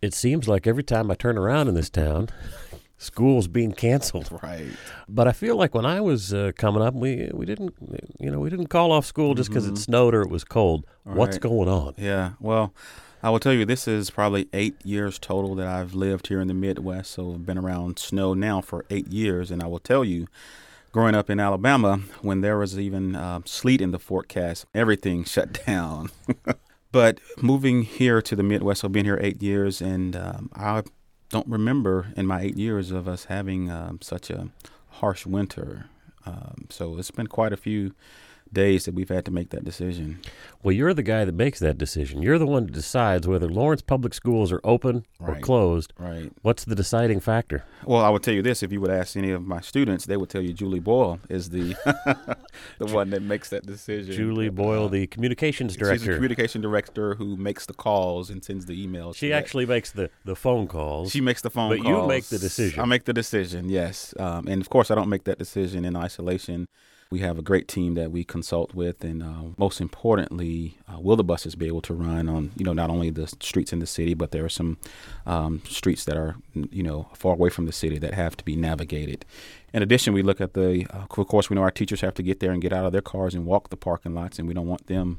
It seems like every time I turn around in this town, school's being canceled. Right. But I feel like when I was coming up, we didn't call off school just because it snowed or it was cold. What's Right. going on? Yeah. Well, I will tell you, this is probably 8 years total that I've lived here in the Midwest. So I've been around snow now for 8 years. And I will tell you, growing up in Alabama, when there was even sleet in the forecast, everything shut down. But moving here to the Midwest, I've been here 8 years, and I don't remember in my 8 years of us having such a harsh winter. So it's been quite a few days that we've had to make that decision. Well, you're the guy that makes that decision. You're the one that decides whether Lawrence Public Schools are open or Right. closed. Right. What's the deciding factor? Well, I would tell you this: if you would ask any of my students, they would tell you Julie Boyle is the the one that makes that decision. Julie Boyle, the communications She's the director. communication director who makes the calls and sends the emails. She to that. actually makes the phone calls. She makes the phone But calls. you make the decision. I make the decision, yes. And of course, I don't make that decision in isolation. We have a great team that we consult with, and most importantly, will the buses be able to run on, not only the streets in the city, but there are some streets that are, far away from the city that have to be navigated. In addition, we look at of course, we know our teachers have to get there and get out of their cars and walk the parking lots, and we don't want them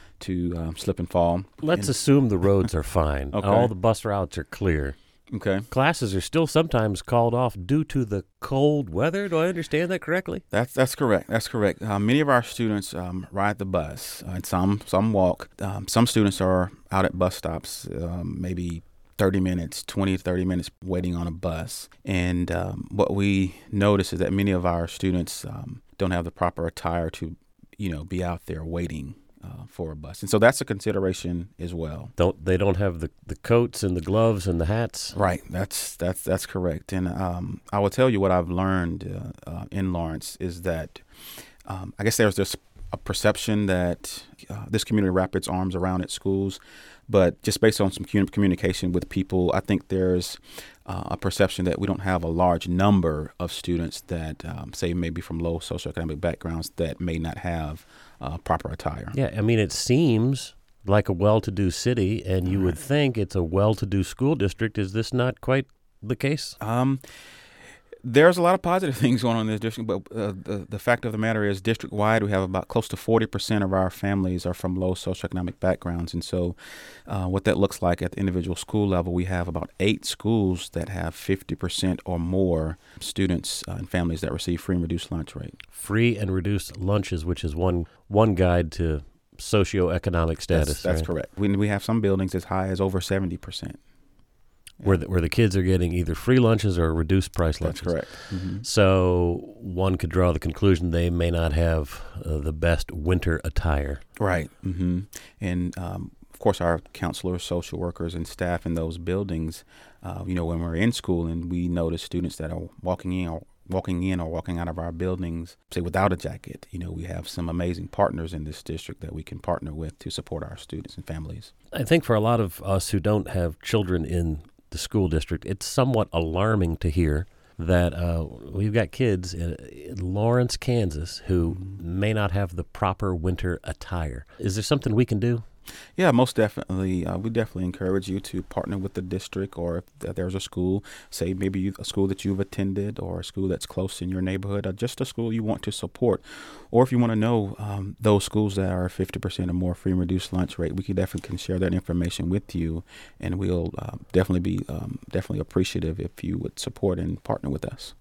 to slip and fall. Let's assume the roads are fine. Okay. All the bus routes are clear. Okay. Classes are still sometimes called off due to the cold weather. Do I understand that correctly? That's correct. That's correct. Many of our students ride the bus, and some walk. Some students are out at bus stops, maybe 30 minutes, 20 to 30 minutes waiting on a bus. And what we notice is that many of our students don't have the proper attire to, be out there waiting for a bus. And so that's a consideration as well. They don't have the coats and the gloves and the hats? Right. That's correct. And I will tell you what I've learned in Lawrence is that I guess there's this a perception that this community wraps its arms around its schools, but just based on some communication with people, I think there's a perception that we don't have a large number of students that, say, maybe from low socioeconomic backgrounds that may not have proper attire. Yeah, I mean, it seems like a well-to-do city, and you would think it's a well-to-do school district. Is this not quite the case? There's a lot of positive things going on in this district, but the fact of the matter is, district-wide, we have about close to 40% of our families are from low socioeconomic backgrounds. And so what that looks like at the individual school level, we have about 8 schools that have 50% or more students and families that receive free and reduced lunch rate. Free and reduced lunches, which is one guide to socioeconomic status. That's right? correct. We have some buildings as high as over 70%. Where the kids are getting either free lunches or reduced price lunches. That's correct. Mm-hmm. So one could draw the conclusion they may not have the best winter attire. Right. Mm-hmm. And of course, our counselors, social workers, and staff in those buildings, when we're in school and we notice students that are walking in or walking out of our buildings, say without a jacket, we have some amazing partners in this district that we can partner with to support our students and families. I think for a lot of us who don't have children in the school district, it's somewhat alarming to hear that we've got kids in Lawrence, Kansas, who may not have the proper winter attire. Is there something we can do? Yeah, most definitely. We definitely encourage you to partner with the district, or if there's a school, say maybe a school that you've attended or a school that's close in your neighborhood, or just a school you want to support. Or if you want to know those schools that are 50% or more free and reduced lunch rate, we can share that information with you, and we'll definitely be definitely appreciative if you would support and partner with us.